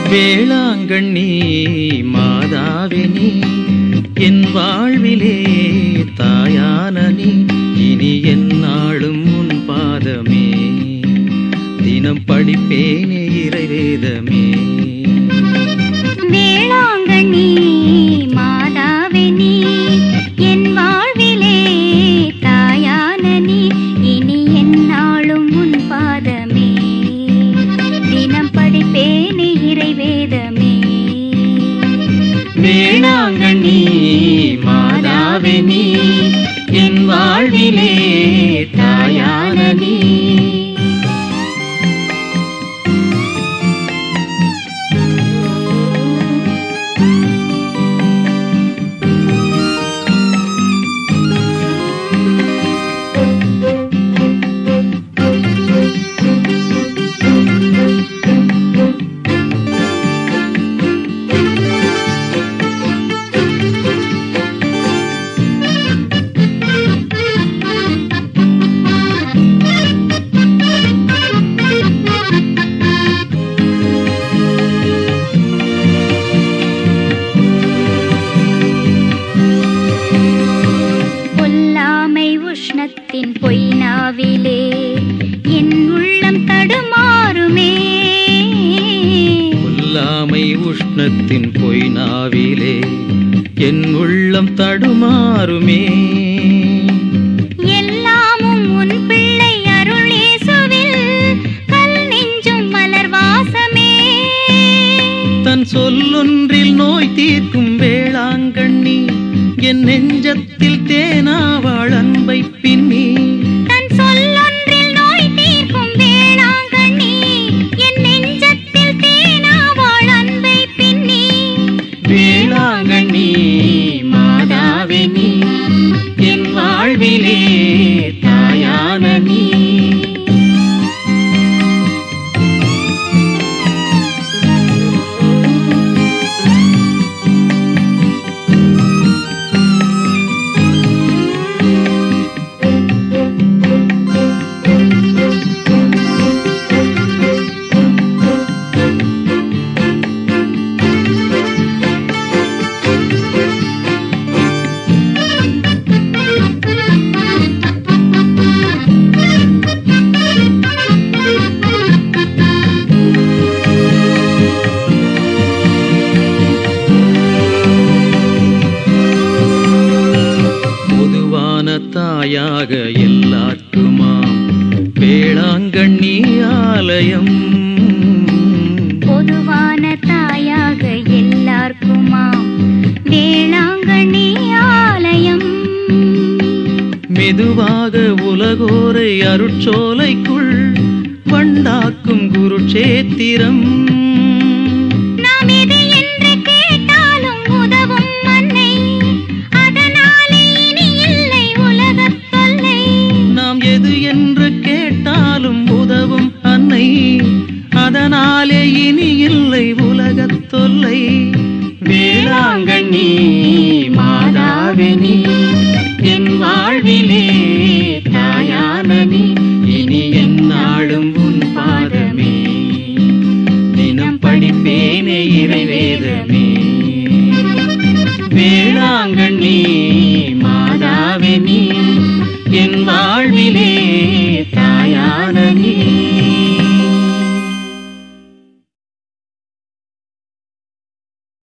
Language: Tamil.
வேளாங்கண்ணி மாதாவே நீ என் வாழ்விலே தாயான நீ இனி எந்நாளும் உன் பாதமே தினம் படிப்பேனே இறைவேதமே. வேளாங்கண்ணி மாதாவே நீ என் வாழ்விலே தாயான நீ இனி எந்நாளும் உன் பாதமே தினம் படிப்பேனே இறைவேதமே. வேளாங்கண்ணி மாதாவே நீ என் வாழ்விலே தாயான நீ. உஷ்ணத்தின் பொய்னாவிலே என் உள்ளம் தடுமாறுமே. கொல்லாமை உஷ்ணத்தின் பொய்னாவிலே என் உள்ளம் தடுமாறுமே. எல்லாமும் உன் பிள்ளை அருள் இயேசுவில் கல் நெஞ்சும் மலர் வாசமே. தன் சொல்லொன்றில் நோய் தீர்க்கும் வேளாங்கண்ணி என் நெஞ்சத்தில் தேனாவாள் அன்பை பின்னி. தன் சொல்லொன்றில் நோய் தீர்க்கும் வேளாங்கண்ணி என் நெஞ்சத்தில் தேனாவாள் அன்பை பின்னி. வேளாங்கண்ணி மாதாவே நீ என் வாழ்விலே தாயான நீ. தாயாக எல்லாருக்குமாம் வேளாங்கண்ணி ஆலயம். பொதுவான தாயாக எல்லாருக்குமாம் வேளாங்கண்ணி ஆலயம். மெதுவாக உலகோரை அருட்சோலைக்குள் வண்டாக்கும் குருட்சேத்திரம். நாம் எது என்று கேட்டாலும் உதவும் அன்னை, அதனாலே இனி இல்லை உலகத் தொல்லை. நாம் எது என்று கேட்டாலும் உதவும் அன்னை, அதனாலே இனி இல்லை உலகத் தொல்லை. வேளாங்கண்ணி மாதாவே நீ என் வாழ்விலே தாயான நீ இனி எந்நாளும் உன் பாதமே தினம் படிப்பேனே இறைவேதமே. வேளாங்கண்ணி